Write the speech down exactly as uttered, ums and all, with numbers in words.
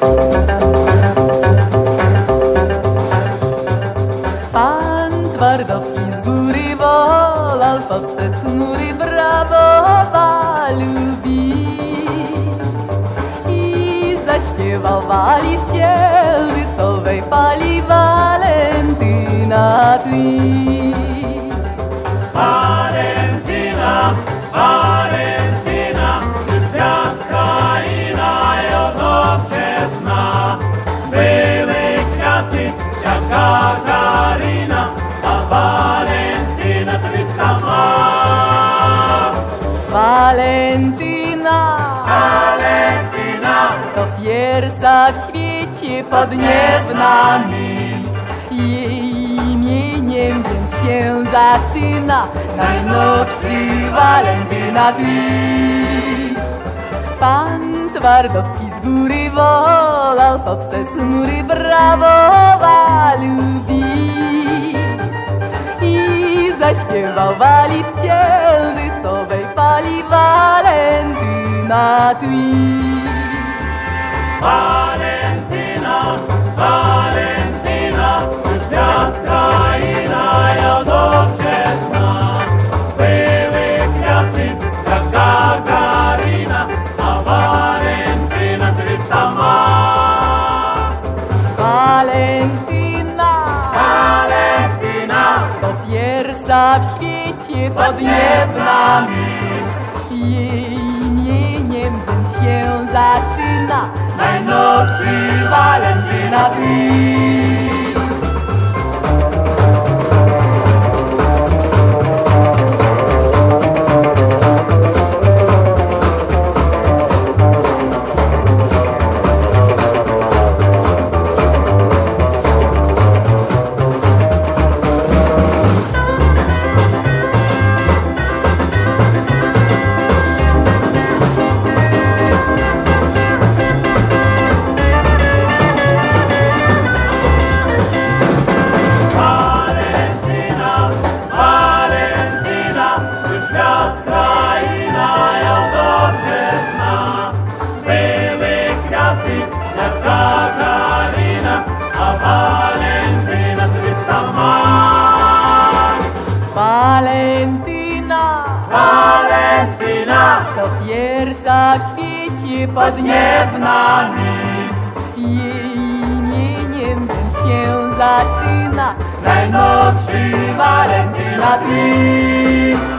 Pan Twardowski z góry wolał poprzez chmury brawo lubić i zaśpiewał wali z księżycowej fali Walentyna twist. Walentyna, Walentyna, z piaska i najoto wczesna. Były kwiaty jak Katarina, a Walentyna trysta ma. Walentyna, Walentyna, to pierwsza w świecie podniebna mis. Jej imieniem więc się zaczyna najnowszy Walentyna twist. Pan Twardowski z góry wolał poprzez chmury brawowa lubić i zaśpiewał wali z księżycowej fali Walentyna twist. Walentyna, Walentyna, z piaska i najoto wczesna. Były kwiaty jak Katarina, a Walentyna trysta ma. Walentyna, Walentyna, to pierwsza w świecie podniebna mis. Jej imieniem więc się zaczyna najnowszy Walentyna twist. jak Katarina, a Walentyna trysta ma. Walentyna, Walentyna, to pierwsza w świecie podniebna mis. Jej imieniem więc się zaczyna najnowszy Walentyna twist.